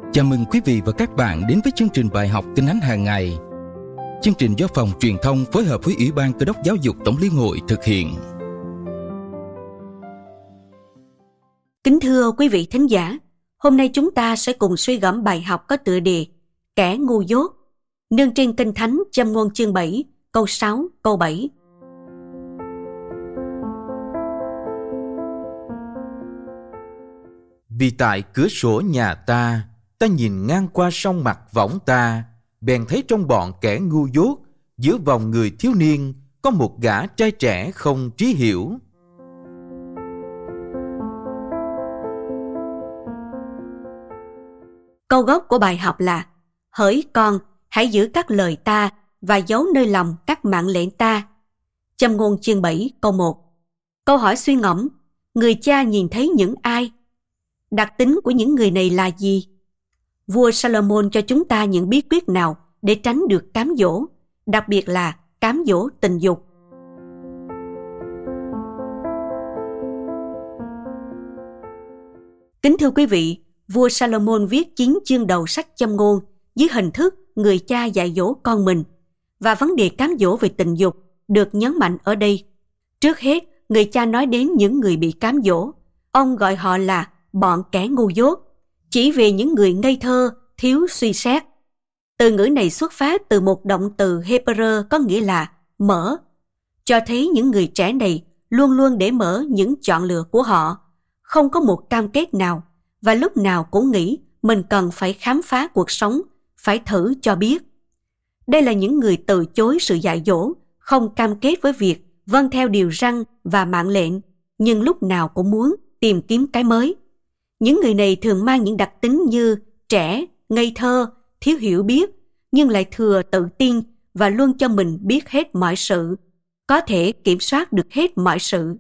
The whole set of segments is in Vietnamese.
Chào mừng quý vị và các bạn đến với chương trình bài học Kinh Thánh hàng ngày. Chương trình do Phòng Truyền thông phối hợp với Ủy ban Cơ đốc Giáo dục Tổng Liên hội thực hiện. Kính thưa quý vị thính giả, hôm nay chúng ta sẽ cùng suy gẫm bài học có tựa đề Kẻ ngu dốt, nương trên Kinh Thánh Châm ngôn chương 7, câu 6, câu 7. Vì tại cửa sổ nhà ta nhìn ngang qua sông mặt võng ta, bèn thấy trong bọn kẻ ngu dốt, giữa vòng người thiếu niên, có một gã trai trẻ không trí hiểu. Câu gốc của bài học là: Hỡi con, hãy giữ các lời ta và giấu nơi lòng các mạng lệnh ta. Châm ngôn chương 7, câu 1. Câu hỏi suy ngẫm: người cha nhìn thấy những ai? Đặc tính của những người này là gì? Vua Salomon cho chúng ta những bí quyết nào để tránh được cám dỗ, đặc biệt là cám dỗ tình dục? Kính thưa quý vị, vua Salomon viết 9 chương đầu sách Châm ngôn dưới hình thức người cha dạy dỗ con mình, và vấn đề cám dỗ về tình dục được nhấn mạnh ở đây. Trước hết, người cha nói đến những người bị cám dỗ. Ông gọi họ là bọn kẻ ngu dốt, chỉ về những người ngây thơ, thiếu suy xét. Từ ngữ này xuất phát từ một động từ Hebrew có nghĩa là mở, cho thấy những người trẻ này luôn luôn để mở những chọn lựa của họ, không có một cam kết nào, và lúc nào cũng nghĩ mình cần phải khám phá cuộc sống, phải thử cho biết. Đây là những người từ chối sự dạy dỗ, không cam kết với việc vâng theo điều răn và mạng lệnh, nhưng lúc nào cũng muốn tìm kiếm cái mới. Những người này thường mang những đặc tính như trẻ, ngây thơ, thiếu hiểu biết, nhưng lại thừa tự tin và luôn cho mình biết hết mọi sự, có thể kiểm soát được hết mọi sự.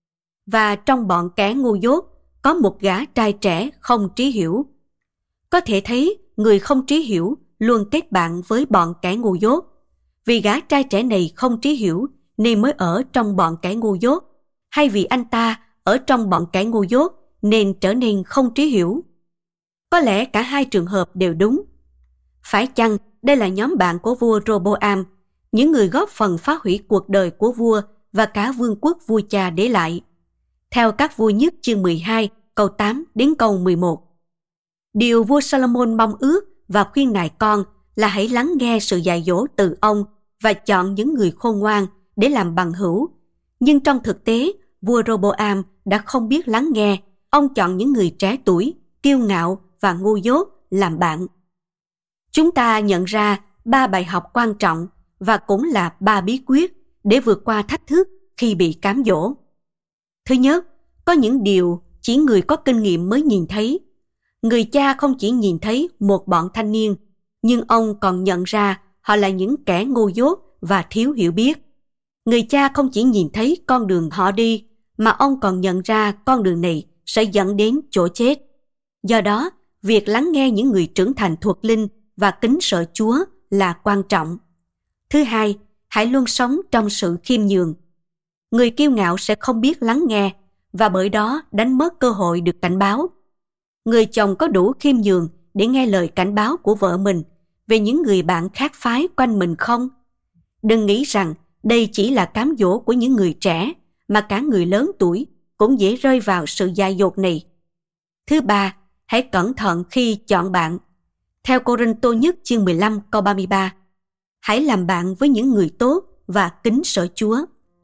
Và trong bọn kẻ ngu dốt, có một gã trai trẻ không trí hiểu. Có thể thấy người không trí hiểu luôn kết bạn với bọn kẻ ngu dốt. Vì gã trai trẻ này không trí hiểu nên mới ở trong bọn kẻ ngu dốt, hay vì anh ta ở trong bọn kẻ ngu dốt nên trở nên không trí hiểu? Có lẽ cả hai trường hợp đều đúng. Phải chăng đây là nhóm bạn của vua Roboam, những người góp phần phá hủy cuộc đời của vua và cả vương quốc vua cha để lại? Theo Các Vua Nhất chương 12, câu 8 đến câu 11. Điều vua Salomon mong ước và khuyên nài con là hãy lắng nghe sự dạy dỗ từ ông và chọn những người khôn ngoan để làm bằng hữu. Nhưng trong thực tế, vua Roboam đã không biết lắng nghe. Ông chọn những người trẻ tuổi, kiêu ngạo và ngu dốt làm bạn. Chúng ta nhận ra 3 bài học quan trọng và cũng là 3 bí quyết để vượt qua thách thức khi bị cám dỗ. Thứ nhất, có những điều chỉ người có kinh nghiệm mới nhìn thấy. Người cha không chỉ nhìn thấy một bọn thanh niên, nhưng ông còn nhận ra họ là những kẻ ngu dốt và thiếu hiểu biết. Người cha không chỉ nhìn thấy con đường họ đi, mà ông còn nhận ra con đường này sẽ dẫn đến chỗ chết. Do đó, việc lắng nghe những người trưởng thành thuộc linh và kính sợ Chúa là quan trọng. Thứ hai, hãy luôn sống trong sự khiêm nhường. Người kiêu ngạo sẽ không biết lắng nghe và bởi đó đánh mất cơ hội được cảnh báo. Người chồng có đủ khiêm nhường để nghe lời cảnh báo của vợ mình về những người bạn khác phái quanh mình không? Đừng nghĩ rằng đây chỉ là cám dỗ của những người trẻ, mà cả người lớn tuổi cũng dễ rơi vào sự dại dột này. Thứ ba, hãy cẩn thận khi chọn bạn. Theo Cô-rinh-tô nhất chương 15 câu 33, hãy làm bạn với những người tốt và kính sợ Chúa.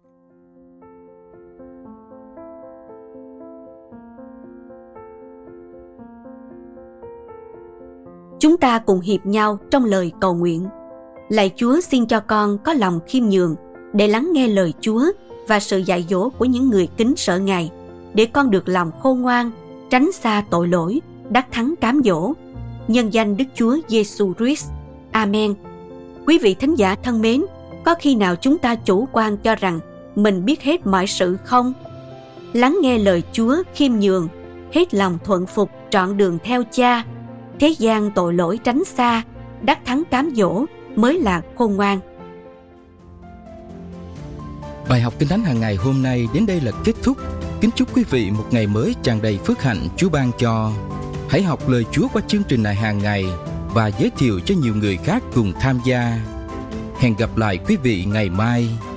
Chúng ta cùng hiệp nhau trong lời cầu nguyện. Lạy Chúa, xin cho con có lòng khiêm nhường để lắng nghe lời Chúa và sự dạy dỗ của những người kính sợ Ngài, để con được lòng khôn ngoan, tránh xa tội lỗi, đắc thắng cám dỗ. Nhân danh Đức Chúa Giêsu Christ. Amen. Quý vị thính giả thân mến, có khi nào chúng ta chủ quan cho rằng mình biết hết mọi sự không? Lắng nghe lời Chúa khiêm nhường, hết lòng thuận phục trọn đường theo Cha. Thế gian tội lỗi tránh xa, đắc thắng cám dỗ mới là khôn ngoan. Bài học Kinh Thánh hàng ngày hôm nay đến đây là kết thúc. Kính chúc quý vị một ngày mới tràn đầy phước hạnh Chúa ban cho. Hãy học lời Chúa qua chương trình này hàng ngày và giới thiệu cho nhiều người khác cùng tham gia. Hẹn gặp lại quý vị ngày mai.